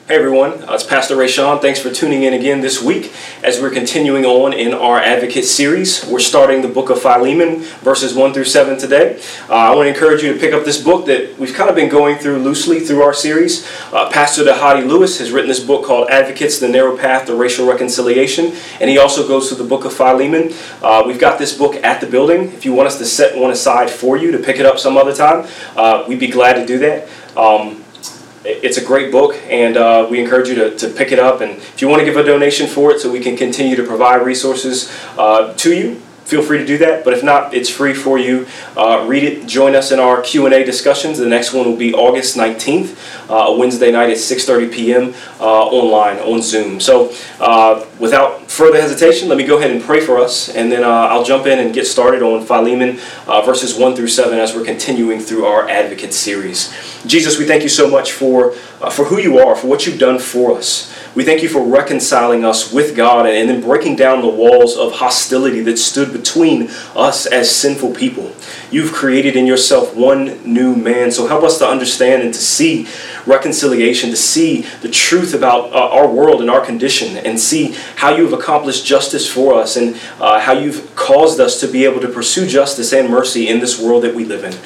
Hey everyone, it's Pastor Ray Sean. Thanks for tuning in again this week as we're continuing on in our Advocate series. We're starting the book of Philemon, verses 1 through 7 today. I want to encourage you to pick up this book that we've kind of been going through loosely through our series. Pastor Dhati Lewis has written this book called Advocates, the Narrow Path to Racial Reconciliation, and he also goes through the book of Philemon. We've got this book at the building. If you want us to set one aside for you to pick it up some other time, we'd be glad to do that. It's a great book, and we encourage you to pick it up. And if you want to give a donation for it so we can continue to provide resources to you, feel free to do that. But if not, it's free for you. Read it. Join us in our Q&A discussions. The next one will be August 19th, a Wednesday night at 6:30 p.m. Online on Zoom. So without further hesitation, let me go ahead and pray for us, and then I'll jump in and get started on Philemon verses 1 through 7 as we're continuing through our Advocate series. Jesus, we thank you so much for who you are, for what you've done for us. We thank you for reconciling us with God and then breaking down the walls of hostility that stood between us as sinful people. You've created in yourself one new man. So help us to understand and to see reconciliation, to see the truth about our world and our condition, and see how you've accomplished justice for us and how you've caused us to be able to pursue justice and mercy in this world that we live in.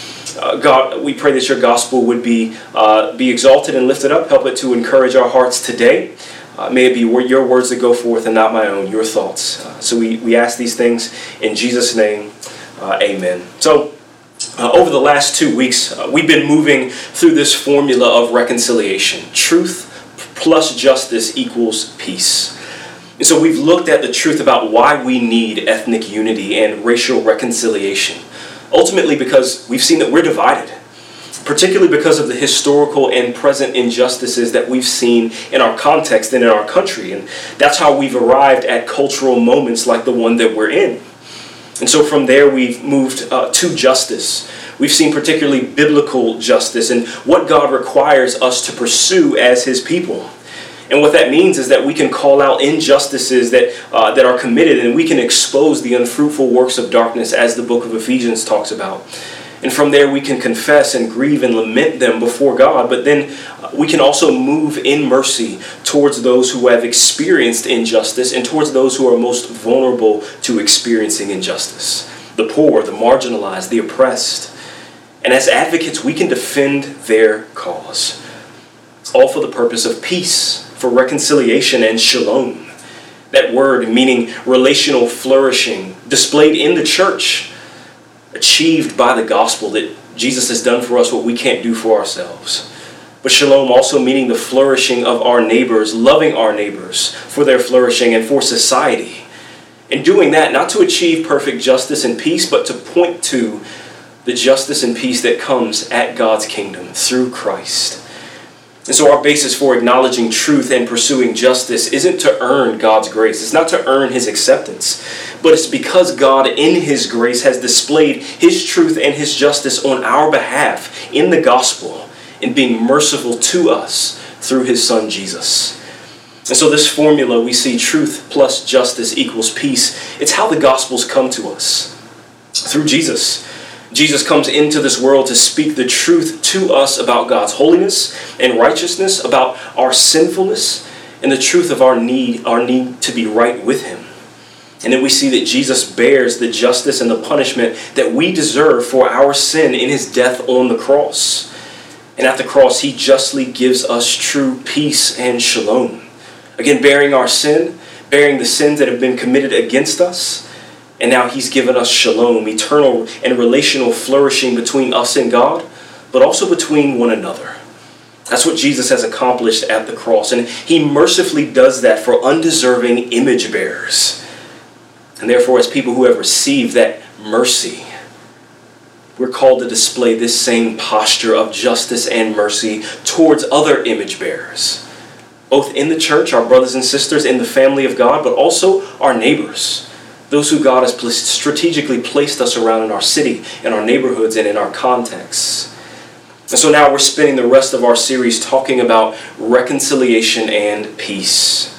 God, we pray that your gospel would be exalted and lifted up. Help it to encourage our hearts today. May it be your words that go forth and not my own, your thoughts. So we ask these things in Jesus' name. Amen. So over the last 2 weeks, we've been moving through this formula of reconciliation. Truth plus justice equals peace. And so we've looked at the truth about why we need ethnic unity and racial reconciliation. Ultimately because we've seen that we're divided, particularly because of the historical and present injustices that we've seen in our context and in our country. And that's how we've arrived at cultural moments like the one that we're in. And so from there we've moved to justice. We've seen particularly biblical justice and what God requires us to pursue as his people. And what that means is that we can call out injustices that are committed, and we can expose the unfruitful works of darkness, as the book of Ephesians talks about. And from there we can confess and grieve and lament them before God, but then we can also move in mercy towards those who have experienced injustice and towards those who are most vulnerable to experiencing injustice. The poor, the marginalized, the oppressed. And as advocates, we can defend their cause. All for the purpose of peace, for reconciliation and shalom. That word meaning relational flourishing, displayed in the church, achieved by the gospel that Jesus has done for us what we can't do for ourselves. But shalom also meaning the flourishing of our neighbors, loving our neighbors for their flourishing and for society. And doing that not to achieve perfect justice and peace, but to point to the justice and peace that comes at God's kingdom through Christ. And so our basis for acknowledging truth and pursuing justice isn't to earn God's grace. It's not to earn his acceptance. But it's because God in his grace has displayed his truth and his justice on our behalf in the gospel, in being merciful to us through his son Jesus. And so this formula, we see truth plus justice equals peace. It's how the gospels come to us through Jesus. Jesus comes into this world to speak the truth to us about God's holiness and righteousness, about our sinfulness, and the truth of our need to be right with him. And then we see that Jesus bears the justice and the punishment that we deserve for our sin in his death on the cross. And at the cross, he justly gives us true peace and shalom. Again, bearing our sin, bearing the sins that have been committed against us. And now he's given us shalom, eternal and relational flourishing between us and God, but also between one another. That's what Jesus has accomplished at the cross. And he mercifully does that for undeserving image bearers. And therefore, as people who have received that mercy, we're called to display this same posture of justice and mercy towards other image bearers. Both in the church, our brothers and sisters in the family of God, but also our neighbors. Those who God has strategically placed us around in our city, in our neighborhoods, and in our contexts. And so now we're spending the rest of our series talking about reconciliation and peace.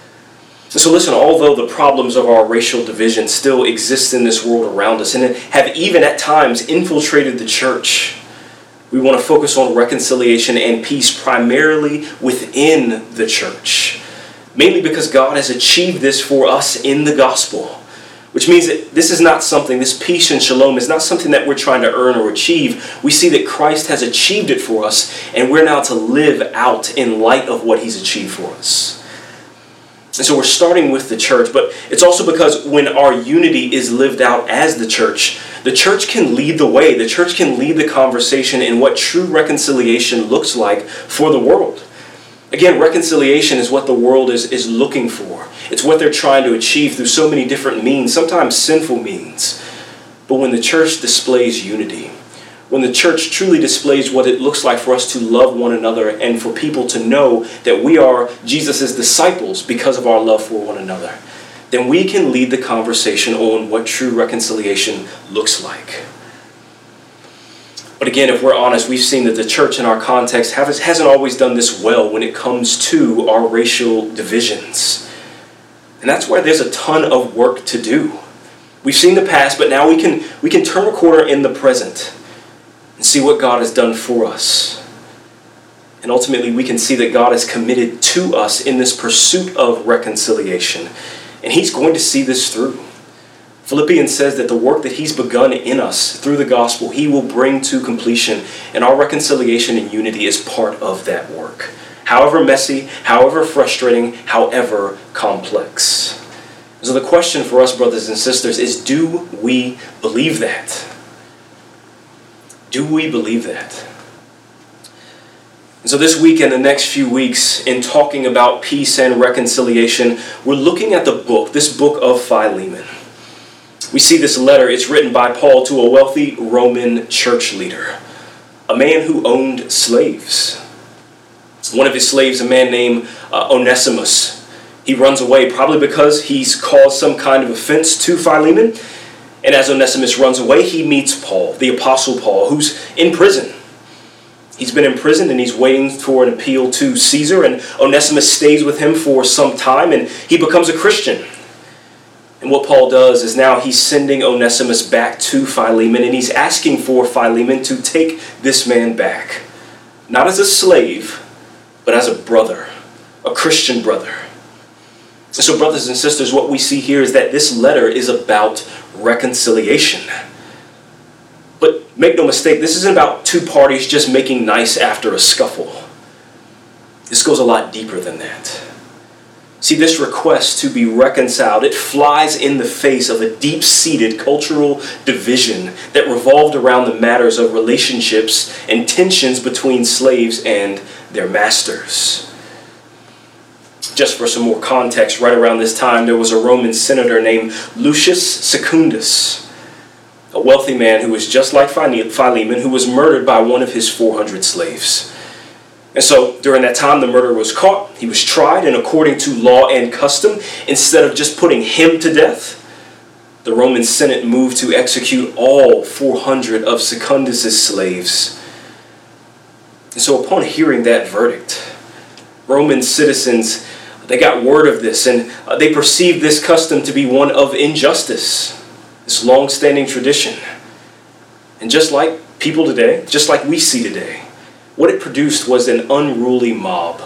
And so listen, although the problems of our racial division still exist in this world around us and have even at times infiltrated the church, We want to focus on reconciliation and peace primarily within the church, mainly because God has achieved this for us in the gospel, which means that this peace and shalom is not something that we're trying to earn or achieve. We see that Christ has achieved it for us, and we're now to live out in light of what he's achieved for us. And so we're starting with the church, but it's also because when our unity is lived out as the church can lead the way. The church can lead the conversation in what true reconciliation looks like for the world. Again, reconciliation is what the world is looking for. It's what they're trying to achieve through so many different means, sometimes sinful means. But when the church displays unity, when the church truly displays what it looks like for us to love one another and for people to know that we are Jesus' disciples because of our love for one another, then we can lead the conversation on what true reconciliation looks like. But again, if we're honest, we've seen that the church in our context hasn't always done this well when it comes to our racial divisions. And that's why there's a ton of work to do. We've seen the past, but now we can turn a corner in the present and see what God has done for us. And ultimately, we can see that God is committed to us in this pursuit of reconciliation. And he's going to see this through. Philippians says that the work that he's begun in us through the gospel, he will bring to completion. And our reconciliation and unity is part of that work. However messy, however frustrating, however complex. So the question for us, brothers and sisters, is do we believe that? Do we believe that? And so this week and the next few weeks, in talking about peace and reconciliation, we're looking at this book of Philemon. We see this letter. It's written by Paul to a wealthy Roman church leader, a man who owned slaves. One of his slaves, a man named Onesimus, he runs away probably because he's caused some kind of offense to Philemon. And as Onesimus runs away, he meets Paul, the Apostle Paul, who's in prison. He's been imprisoned and he's waiting for an appeal to Caesar. And Onesimus stays with him for some time and he becomes a Christian. And what Paul does is now he's sending Onesimus back to Philemon and he's asking for Philemon to take this man back. Not as a slave, but as a brother, a Christian brother. And so, brothers and sisters, what we see here is that this letter is about reconciliation. But make no mistake, this isn't about two parties just making nice after a scuffle. This goes a lot deeper than that. See, this request to be reconciled, it flies in the face of a deep-seated cultural division that revolved around the matters of relationships and tensions between slaves and their masters. Just for some more context, right around this time, there was a Roman senator named Lucius Secundus, a wealthy man who was just like Philemon, who was murdered by one of his 400 slaves. And so during that time, the murderer was caught, he was tried, and according to law and custom, instead of just putting him to death, the Roman Senate moved to execute all 400 of Secundus' slaves. And so upon hearing that verdict, Roman citizens, they got word of this, and they perceived this custom to be one of injustice, this long-standing tradition. And just like people today, just like we see today, what it produced was an unruly mob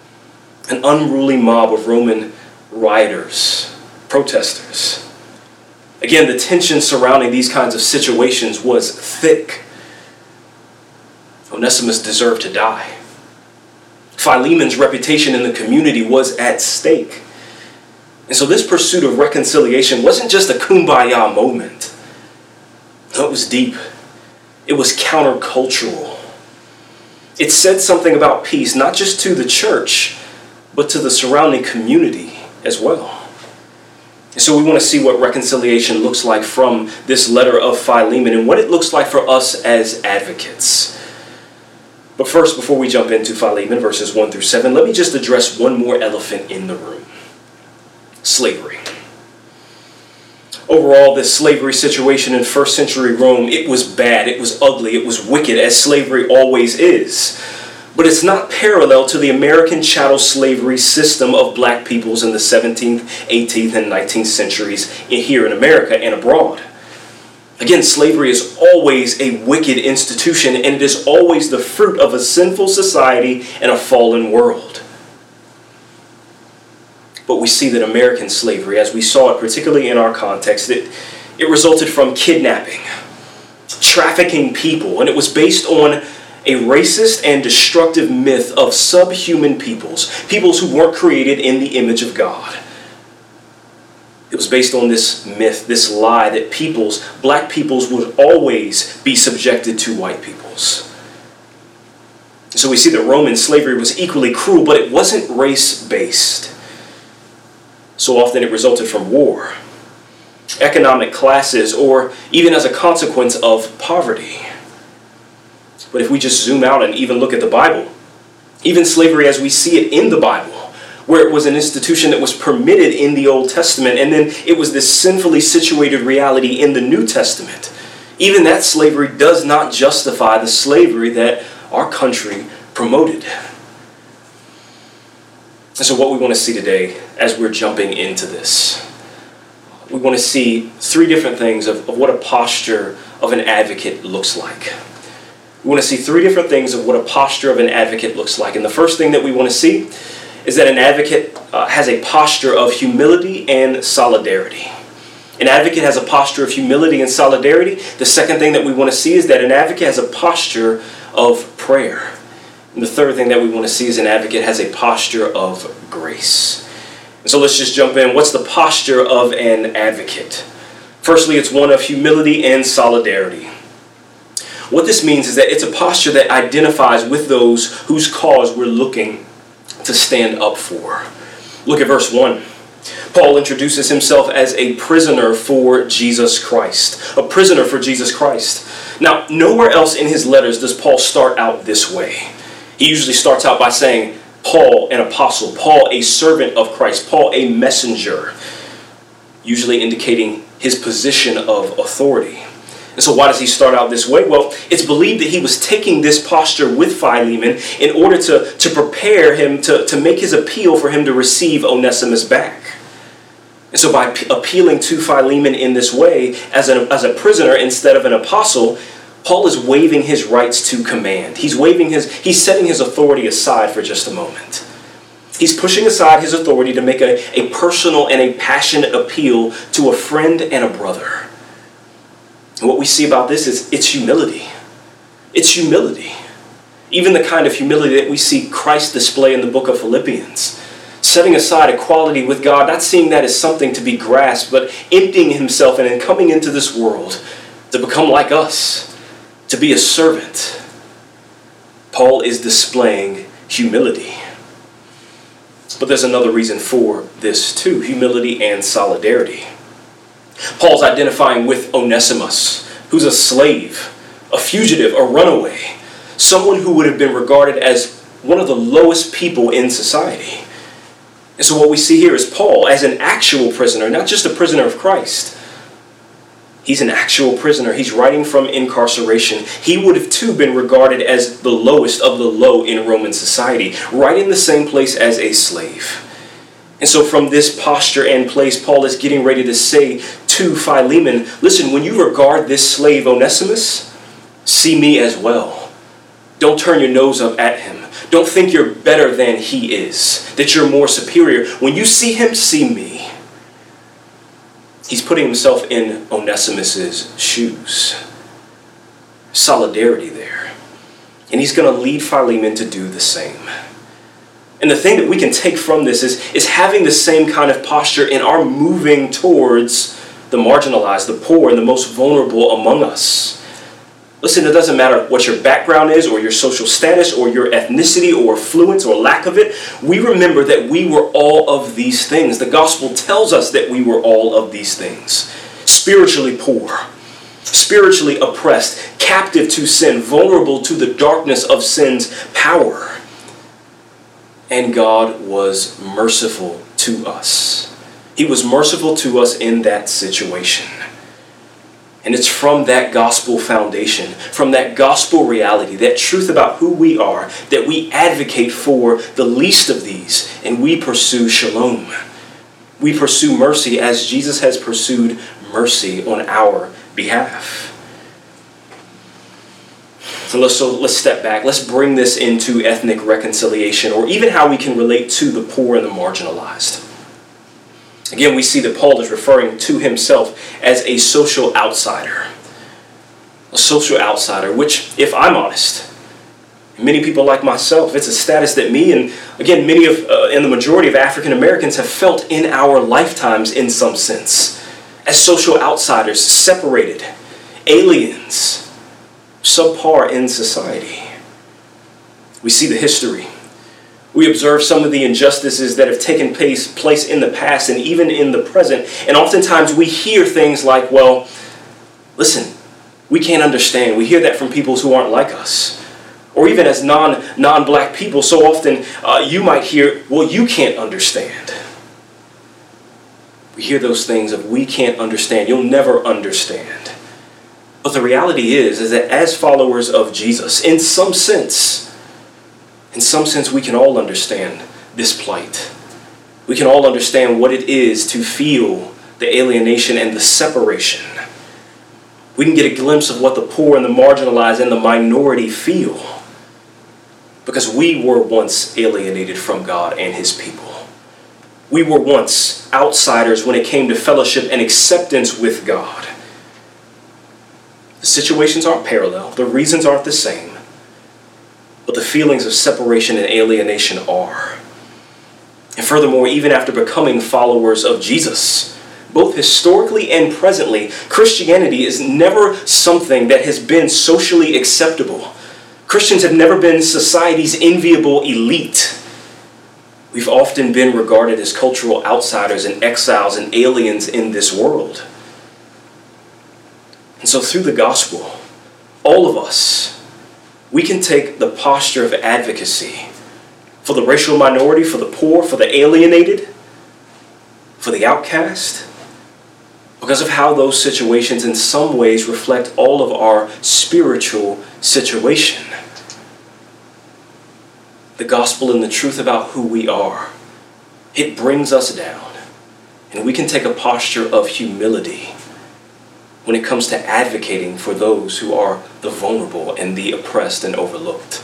of Roman rioters, protesters. Again, the tension surrounding these kinds of situations was thick. Onesimus deserved to die. Philemon's reputation in the community was at stake. And so this pursuit of reconciliation wasn't just a kumbaya moment. No, it was deep. It was countercultural. It said something about peace, not just to the church, but to the surrounding community as well. And so we want to see what reconciliation looks like from this letter of Philemon and what it looks like for us as advocates. But first, before we jump into Philemon, verses 1 through 7, let me just address one more elephant in the room. Slavery. Overall, this slavery situation in first century Rome, it was bad, it was ugly, it was wicked, as slavery always is. But it's not parallel to the American chattel slavery system of black peoples in the 17th, 18th, and 19th centuries here in America and abroad. Again, slavery is always a wicked institution, and it is always the fruit of a sinful society and a fallen world. But we see that American slavery, as we saw it particularly in our context, it resulted from kidnapping, trafficking people, and it was based on a racist and destructive myth of subhuman peoples who weren't created in the image of God. It was based on this myth, this lie that black peoples would always be subjected to white peoples. So we see that Roman slavery was equally cruel, but it wasn't race-based. So often it resulted from war, economic classes, or even as a consequence of poverty. But if we just zoom out and even look at the Bible, even slavery as we see it in the Bible, where it was an institution that was permitted in the Old Testament, and then it was this sinfully situated reality in the New Testament, even that slavery does not justify the slavery that our country promoted. And so what we want to see today as we're jumping into this, we want to see three different things of what a posture of an advocate looks like. We want to see three different things of what a posture of an advocate looks like. And the first thing that we want to see is that an advocate has a posture of humility and solidarity. An advocate has a posture of humility and solidarity. The second thing that we want to see is that an advocate has a posture of prayer. And the third thing that we want to see is an advocate has a posture of grace. And so let's just jump in. What's the posture of an advocate? Firstly, it's one of humility and solidarity. What this means is that it's a posture that identifies with those whose cause we're looking to stand up for. Look at verse 1. Paul introduces himself as a prisoner for Jesus Christ. A prisoner for Jesus Christ. Now, nowhere else in his letters does Paul start out this way. He usually starts out by saying, Paul, an apostle, Paul, a servant of Christ, Paul, a messenger, usually indicating his position of authority. And so why does he start out this way? Well, it's believed that he was taking this posture with Philemon in order to prepare him to make his appeal for him to receive Onesimus back. And so by appealing to Philemon in this way, as a prisoner instead of an apostle, Paul is waiving his rights to command. He's setting his authority aside for just a moment. He's pushing aside his authority to make a personal and a passionate appeal to a friend and a brother. And what we see about this is it's humility. It's humility. Even the kind of humility that we see Christ display in the book of Philippians. Setting aside equality with God, not seeing that as something to be grasped, but emptying himself and then coming into this world to become like us, to be a servant. Paul is displaying humility. But there's another reason for this too, humility and solidarity. Paul's identifying with Onesimus, who's a slave, a fugitive, a runaway, someone who would have been regarded as one of the lowest people in society. And so what we see here is Paul as an actual prisoner, not just a prisoner of Christ. He's an actual prisoner. He's writing from incarceration. He would have too been regarded as the lowest of the low in Roman society, right in the same place as a slave. And so from this posture and place, Paul is getting ready to say to Philemon, listen, when you regard this slave Onesimus, see me as well. Don't turn your nose up at him. Don't think you're better than he is, that you're more superior. When you see him, see me. He's putting himself in Onesimus's shoes. Solidarity there. And he's going to lead Philemon to do the same. And the thing that we can take from this is having the same kind of posture in our moving towards the marginalized, the poor, and the most vulnerable among us. Listen, it doesn't matter what your background is, or your social status, or your ethnicity, or affluence, or lack of it. We remember that we were all of these things. The gospel tells us that we were all of these things. Spiritually poor, spiritually oppressed, captive to sin, vulnerable to the darkness of sin's power. And God was merciful to us. He was merciful to us in that situation. And it's from that gospel foundation, from that gospel reality, that truth about who we are, that we advocate for the least of these, and we pursue shalom. We pursue mercy as Jesus has pursued mercy on our behalf. So let's step back. Let's bring this into ethnic reconciliation, or even how we can relate to the poor and the marginalized. Again, we see that Paul is referring to himself as a social outsider. A social outsider, which, if I'm honest, many people like myself, it's a status that me and, again, and the majority of African Americans have felt in our lifetimes in some sense. As social outsiders, separated, aliens, subpar in society. We see the history. We observe some of the injustices that have taken place in the past and even in the present. And oftentimes we hear things like, well, listen, we can't understand. We hear that from people who aren't like us. Or even as non-black people, so often you might hear, well, you can't understand. We hear those things of, we can't understand. You'll never understand. But the reality is that as followers of Jesus, in some sense, we can all understand this plight. We can all understand what it is to feel the alienation and the separation. We can get a glimpse of what the poor and the marginalized and the minority feel, because we were once alienated from God and His people. We were once outsiders when it came to fellowship and acceptance with God. The situations aren't parallel. The reasons aren't the same. But the feelings of separation and alienation are. And furthermore, even after becoming followers of Jesus, both historically and presently, Christianity is never something that has been socially acceptable. Christians have never been society's enviable elite. We've often been regarded as cultural outsiders and exiles and aliens in this world. And so through the gospel, all of us, we can take the posture of advocacy for the racial minority, for the poor, for the alienated, for the outcast, because of how those situations in some ways reflect all of our spiritual situation. The gospel and the truth about who we are, it brings us down, and we can take a posture of humility when it comes to advocating for those who are the vulnerable and the oppressed and overlooked.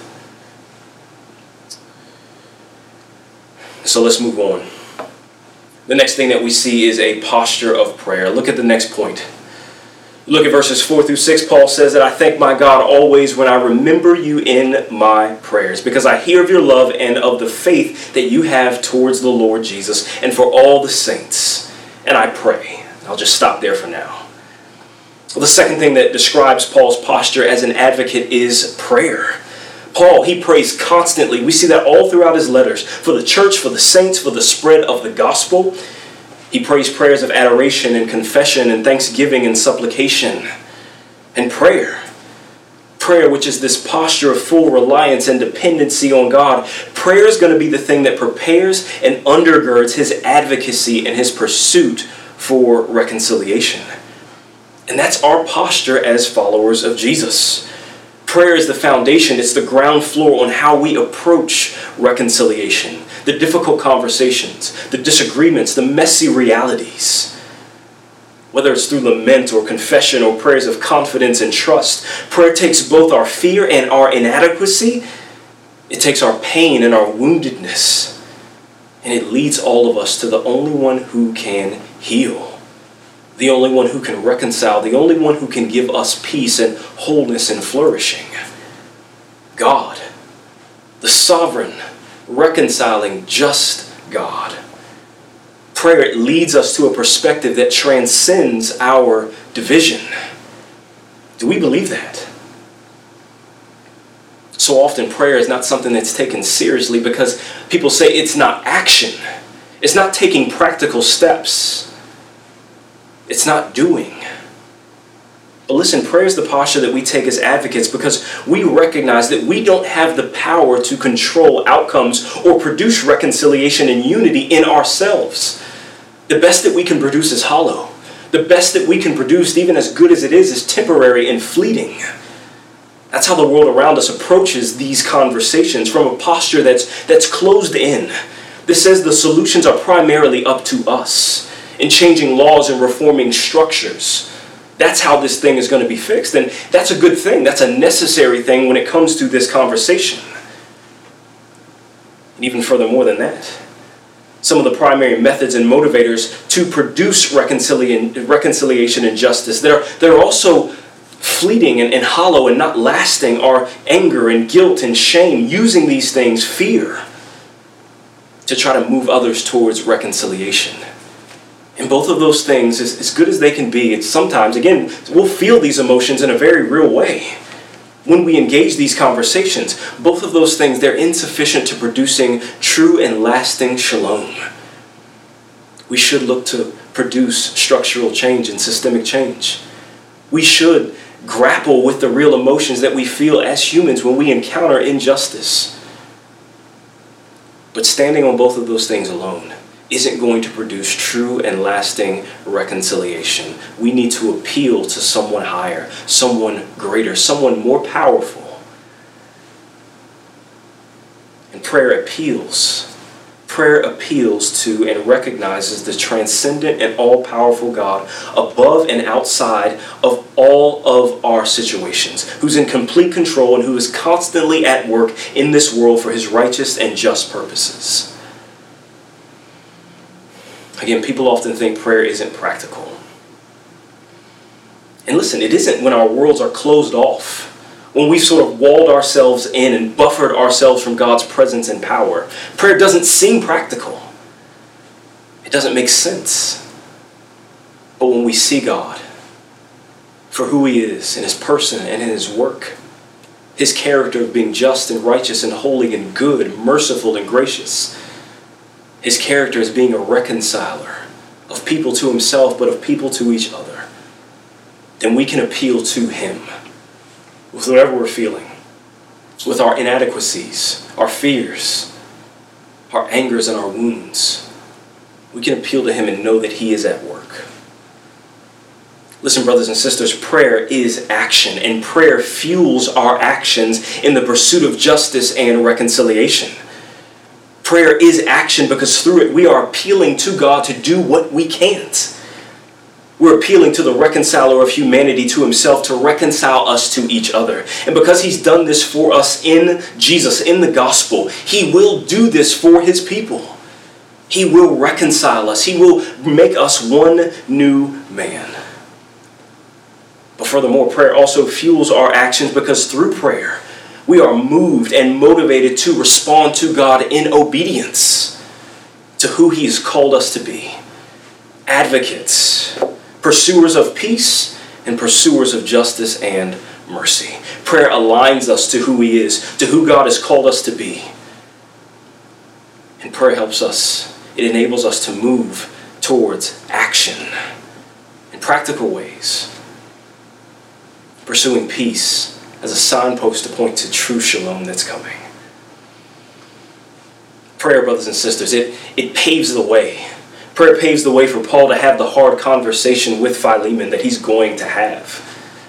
So let's move on. The next thing that we see is a posture of prayer. Look at the next point. Look at verses 4 through 6. Paul says that I thank my God always when I remember you in my prayers, because I hear of your love and of the faith that you have towards the Lord Jesus and for all the saints. And I pray. I'll just stop there for now. Well, the second thing that describes Paul's posture as an advocate is prayer. Paul, he prays constantly. We see that all throughout his letters, for the church, for the saints, for the spread of the gospel. He prays prayers of adoration and confession and thanksgiving and supplication and prayer. Prayer, which is this posture of full reliance and dependency on God. Prayer is going to be the thing that prepares and undergirds his advocacy and his pursuit for reconciliation. And that's our posture as followers of Jesus. Prayer is the foundation. It's the ground floor on how we approach reconciliation, the difficult conversations, the disagreements, the messy realities. Whether it's through lament or confession or prayers of confidence and trust, prayer takes both our fear and our inadequacy. It takes our pain and our woundedness, and it leads all of us to the only one who can heal. The only one who can reconcile, the only one who can give us peace and wholeness and flourishing. God, the sovereign, reconciling, just God. Prayer leads us to a perspective that transcends our division. Do we believe that? So often prayer is not something that's taken seriously because people say it's not action. It's not taking practical steps. It's not doing. But listen, prayer is the posture that we take as advocates because we recognize that we don't have the power to control outcomes or produce reconciliation and unity in ourselves. The best that we can produce is hollow. The best that we can produce, even as good as it is temporary and fleeting. That's how the world around us approaches these conversations, from a posture that's closed in. This says the solutions are primarily up to us in changing laws and reforming structures. That's how this thing is going to be fixed. And that's a good thing. That's a necessary thing when it comes to this conversation. And even furthermore than that, some of the primary methods and motivators to produce reconciliation and justice, they're also fleeting and hollow and not lasting, are anger and guilt and shame, using these things, fear, to try to move others towards reconciliation. And both of those things, as good as they can be, it's sometimes, again, we'll feel these emotions in a very real way when we engage these conversations. Both of those things, they're insufficient to producing true and lasting shalom. We should look to produce structural change and systemic change. We should grapple with the real emotions that we feel as humans when we encounter injustice. But standing on both of those things alone isn't going to produce true and lasting reconciliation. We need to appeal to someone higher, someone greater, someone more powerful. And prayer appeals to and recognizes the transcendent and all-powerful God above and outside of all of our situations, who's in complete control and who is constantly at work in this world for his righteous and just purposes. Again, people often think prayer isn't practical. And listen, it isn't when our worlds are closed off, when we've sort of walled ourselves in and buffered ourselves from God's presence and power. Prayer doesn't seem practical. It doesn't make sense. But when we see God for who he is in his person and in his work, his character of being just and righteous and holy and good, merciful and gracious, his character as being a reconciler of people to himself, but of people to each other, then we can appeal to him with whatever we're feeling, with our inadequacies, our fears, our angers, and our wounds. We can appeal to him and know that he is at work. Listen, brothers and sisters, prayer is action, and prayer fuels our actions in the pursuit of justice and reconciliation. Prayer is action because through it we are appealing to God to do what we can't. We're appealing to the reconciler of humanity to himself to reconcile us to each other. And because he's done this for us in Jesus, in the gospel, he will do this for his people. He will reconcile us. He will make us one new man. But furthermore, prayer also fuels our actions because through prayer, we are moved and motivated to respond to God in obedience to who he has called us to be. Advocates, pursuers of peace, and pursuers of justice and mercy. Prayer aligns us to who he is, to who God has called us to be. And prayer helps us, it enables us to move towards action in practical ways. Pursuing peace as a signpost to point to true shalom that's coming. Prayer, brothers and sisters, it paves the way. Prayer paves the way for Paul to have the hard conversation with Philemon that he's going to have.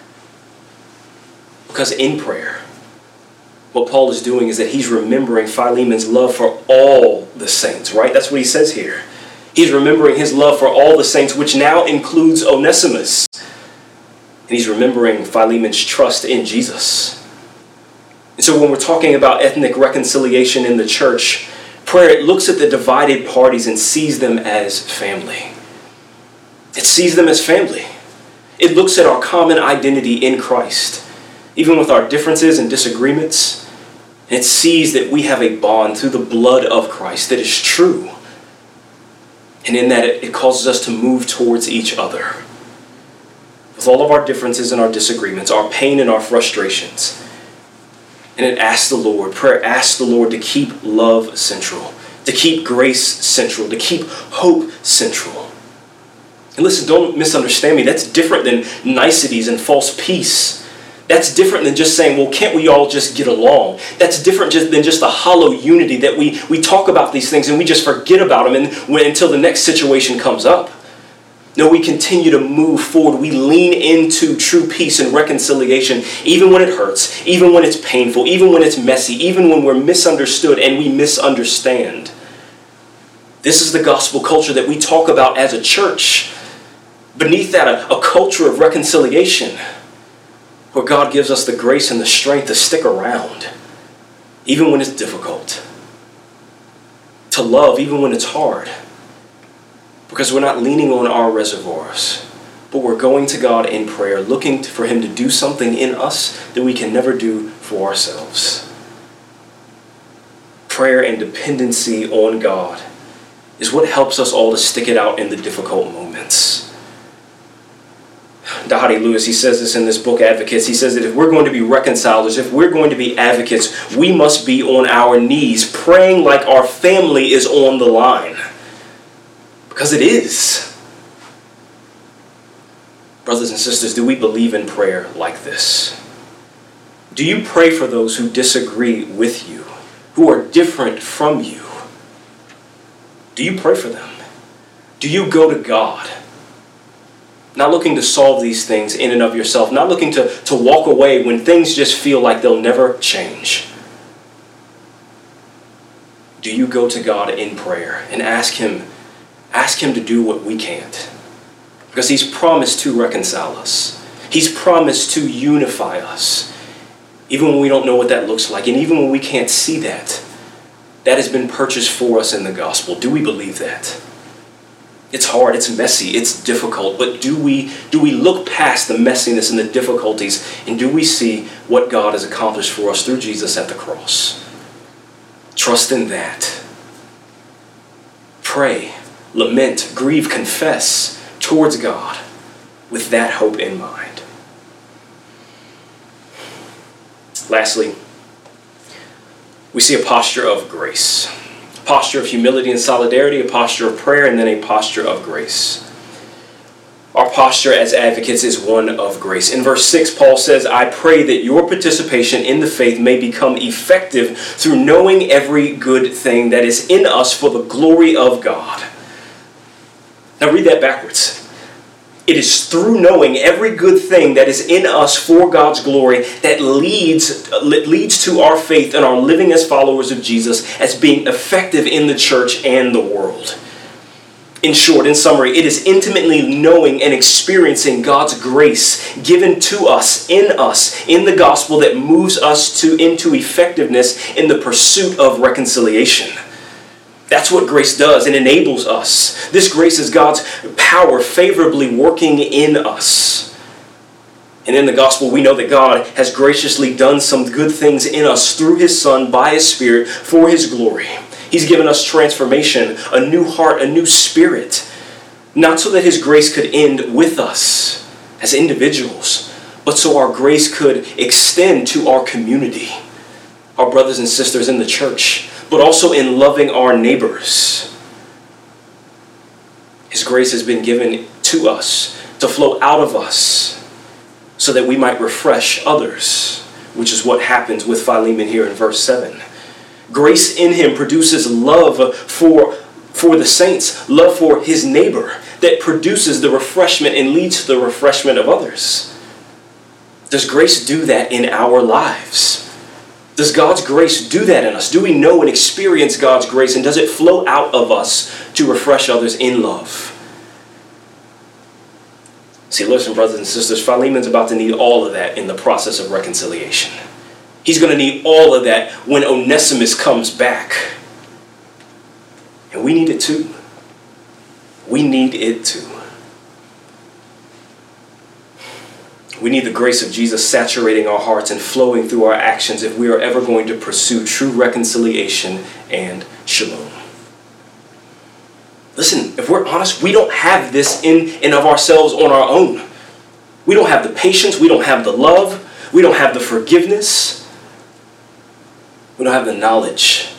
Because in prayer, what Paul is doing is that he's remembering Philemon's love for all the saints, right? That's what he says here. He's remembering his love for all the saints, which now includes Onesimus. And he's remembering Philemon's trust in Jesus. And so when we're talking about ethnic reconciliation in the church, prayer, it looks at the divided parties and sees them as family. It sees them as family. It looks at our common identity in Christ, even with our differences and disagreements. And it sees that we have a bond through the blood of Christ that is true. And in that, it causes us to move towards each other. With all of our differences and our disagreements, our pain and our frustrations. And it asks the Lord, prayer asks the Lord to keep love central, to keep grace central, to keep hope central. And listen, don't misunderstand me. That's different than niceties and false peace. That's different than just saying, well, can't we all just get along? That's different than just a hollow unity that we talk about these things and we just forget about them until the next situation comes up. No, we continue to move forward. We lean into true peace and reconciliation, even when it hurts, even when it's painful, even when it's messy, even when we're misunderstood and we misunderstand. This is the gospel culture that we talk about as a church. But Beneath that, a culture of reconciliation where God gives us the grace and the strength to stick around, even when it's difficult. To love, even when it's hard. Because we're not leaning on our reservoirs, but we're going to God in prayer, looking for Him to do something in us that we can never do for ourselves. Prayer and dependency on God is what helps us all to stick it out in the difficult moments. Dottie Lewis, he says this in this book, Advocates. He says that if we're going to be reconcilers, if we're going to be advocates, we must be on our knees, praying like our family is on the line. Because it is. Brothers and sisters, do we believe in prayer like this? Do you pray for those who disagree with you, who are different from you? Do you pray for them? Do you go to God? Not looking to solve these things in and of yourself, not looking to walk away when things just feel like they'll never change. Do you go to God in prayer and ask Him to do what we can't? Because He's promised to reconcile us. He's promised to unify us. Even when we don't know what that looks like, and even when we can't see that, that has been purchased for us in the gospel. Do we believe that? It's hard, it's messy, it's difficult, but do we look past the messiness and the difficulties, and do we see what God has accomplished for us through Jesus at the cross? Trust in that. Pray, lament, grieve, confess towards God with that hope in mind. Lastly, we see a posture of grace. A posture of humility and solidarity, a posture of prayer, and then a posture of grace. Our posture as advocates is one of grace. In verse 6, Paul says, I pray that your participation in the faith may become effective through knowing every good thing that is in us for the glory of God. Now read that backwards. It is through knowing every good thing that is in us for God's glory that leads to our faith and our living as followers of Jesus as being effective in the church and the world. In short, in summary, it is intimately knowing and experiencing God's grace given to us in the gospel that moves us into effectiveness in the pursuit of reconciliation. That's what grace does. It enables us. This grace is God's power favorably working in us. And in the gospel, we know that God has graciously done some good things in us through His Son, by His Spirit, for His glory. He's given us transformation, a new heart, a new spirit. Not so that His grace could end with us as individuals, but so our grace could extend to our community, our brothers and sisters in the church, but also in loving our neighbors. His grace has been given to us to flow out of us so that we might refresh others, which is what happens with Philemon here in verse 7. Grace in him produces love for the saints, love for his neighbor, that produces the refreshment and leads to the refreshment of others. Does grace do that in our lives? Does God's grace do that in us? Do we know and experience God's grace, and does it flow out of us to refresh others in love? See, listen, brothers and sisters, Philemon's about to need all of that in the process of reconciliation. He's going to need all of that when Onesimus comes back. And we need it too. We need it too. We need the grace of Jesus saturating our hearts and flowing through our actions if we are ever going to pursue true reconciliation and shalom. Listen, if we're honest, we don't have this in and of ourselves on our own. We don't have the patience, we don't have the love, we don't have the forgiveness, we don't have the knowledge.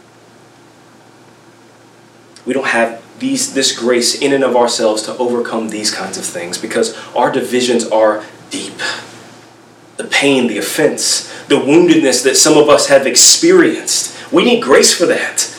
We don't have this grace in and of ourselves to overcome these kinds of things because our divisions are deep. The pain, the offense, the woundedness that some of us have experienced. We need grace for that.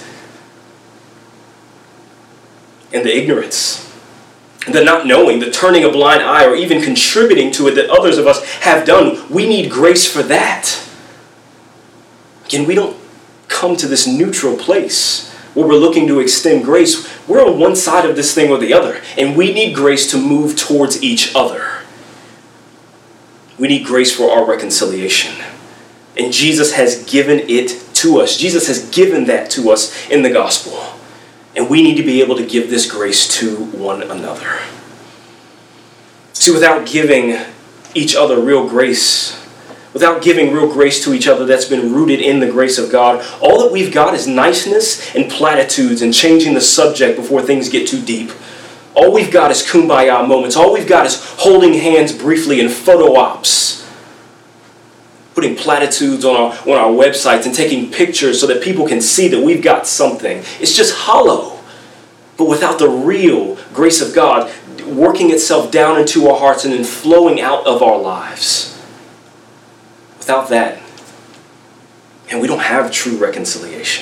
And the ignorance, the not knowing, the turning a blind eye, or even contributing to it that others of us have done. We need grace for that. Again, we don't come to this neutral place where we're looking to extend grace, we're on one side of this thing or the other. And we need grace to move towards each other. We need grace for our reconciliation. And Jesus has given it to us. Jesus has given that to us in the gospel. And we need to be able to give this grace to one another. See, without giving each other real grace, without giving real grace to each other that's been rooted in the grace of God, all that we've got is niceness and platitudes and changing the subject before things get too deep. All we've got is kumbaya moments. All we've got is holding hands briefly in photo ops. Putting platitudes on our websites and taking pictures so that people can see that we've got something. It's just hollow. But without the real grace of God working itself down into our hearts and then flowing out of our lives. Without that, and we don't have true reconciliation.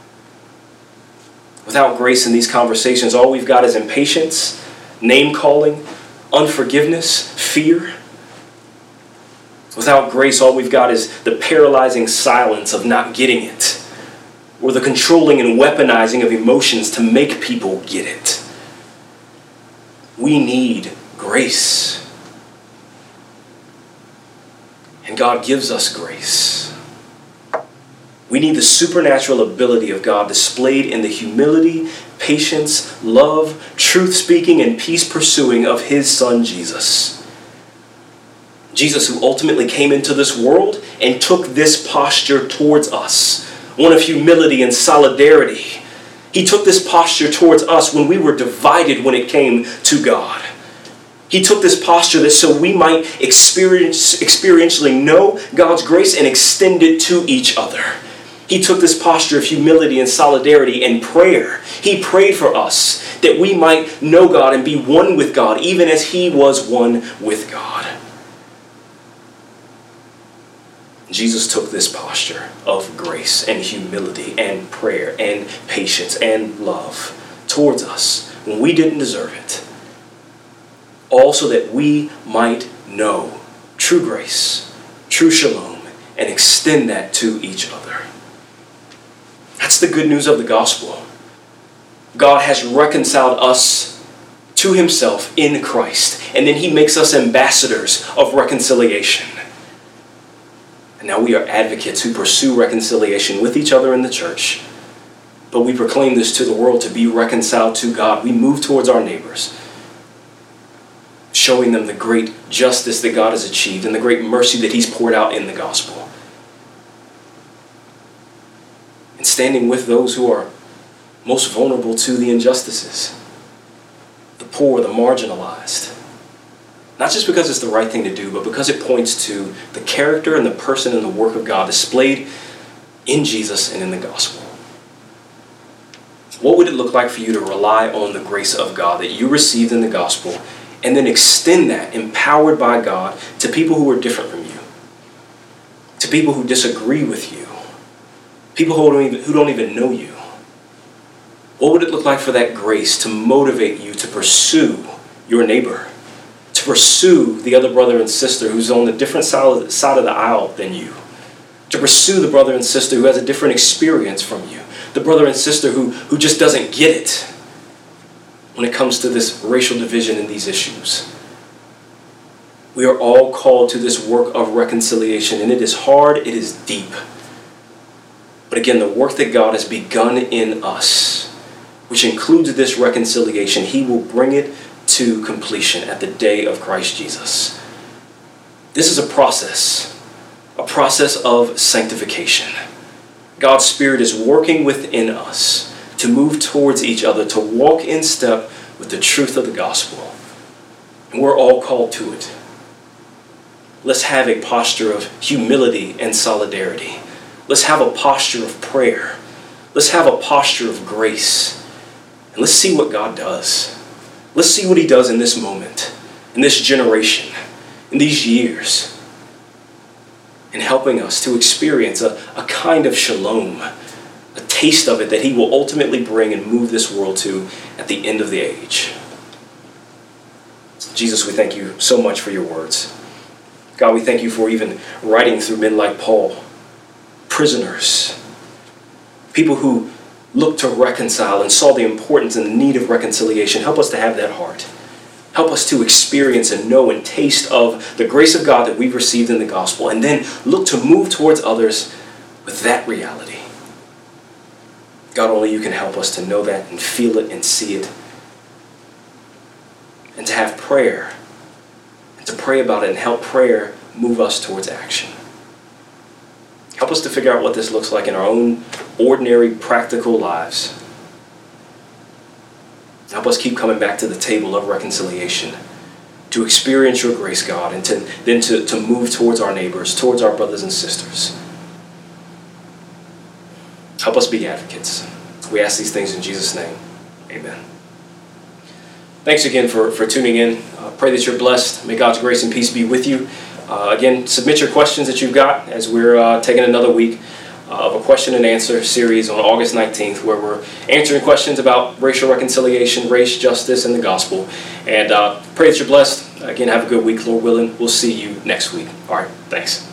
Without grace in these conversations, all we've got is impatience, name-calling, unforgiveness, fear. Without grace, all we've got is the paralyzing silence of not getting it, or the controlling and weaponizing of emotions to make people get it. We need grace. And God gives us grace. We need the supernatural ability of God displayed in the humility, patience, love, truth-speaking, and peace-pursuing of His Son, Jesus. Jesus, who ultimately came into this world and took this posture towards us, one of humility and solidarity. He took this posture towards us when we were divided when it came to God. He took this posture that so we might experientially know God's grace and extend it to each other. He took this posture of humility and solidarity and prayer. He prayed for us that we might know God and be one with God, even as He was one with God. Jesus took this posture of grace and humility and prayer and patience and love towards us when we didn't deserve it. All so that we might know true grace, true shalom, and extend that to each other. That's the good news of the gospel. God has reconciled us to Himself in Christ, and then He makes us ambassadors of reconciliation. And now we are advocates who pursue reconciliation with each other in the church. But we proclaim this to the world to be reconciled to God. We move towards our neighbors, showing them the great justice that God has achieved and the great mercy that He's poured out in the gospel. And standing with those who are most vulnerable to the injustices, the poor, the marginalized. Not just because it's the right thing to do, but because it points to the character and the person and the work of God displayed in Jesus and in the gospel. What would it look like for you to rely on the grace of God that you received in the gospel and then extend that, empowered by God, to people who are different from you, to people who disagree with you, people who don't even know you? What would it look like for that grace to motivate you to pursue your neighbor, to pursue the other brother and sister who's on the different side of the aisle than you, to pursue the brother and sister who has a different experience from you, the brother and sister who just doesn't get it when it comes to this racial division and these issues? We are all called to this work of reconciliation, and it is hard, it is deep. But again, the work that God has begun in us, which includes this reconciliation, He will bring it to completion at the day of Christ Jesus. This is a process of sanctification. God's Spirit is working within us to move towards each other, to walk in step with the truth of the gospel. And we're all called to it. Let's have a posture of humility and solidarity. Let's have a posture of prayer. Let's have a posture of grace. And let's see what God does. Let's see what He does in this moment, in this generation, in these years, in helping us to experience a kind of shalom, a taste of it that He will ultimately bring and move this world to at the end of the age. Jesus, we thank You so much for Your words. God, we thank You for even writing through men like Paul, prisoners, people who looked to reconcile and saw the importance and the need of reconciliation. Help us to have that heart. Help us to experience and know and taste of the grace of God that we've received in the gospel, and then look to move towards others with that reality. God, only you can help us to know that and feel it and see it, and to have prayer, and to pray about it and help prayer move us towards action. Help us to figure out what this looks like in our own ordinary, practical lives. Help us keep coming back to the table of reconciliation, to experience your grace, God, and to move towards our neighbors, towards our brothers and sisters. Help us be advocates. We ask these things in Jesus' name. Amen. Thanks again for tuning in. Pray that you're blessed. May God's grace and peace be with you. Again, submit your questions that you've got as we're taking another week of a question and answer series on August 19th, where we're answering questions about racial reconciliation, race, justice, and the gospel. And pray that you're blessed. Again, have a good week, Lord willing. We'll see you next week. All right, thanks.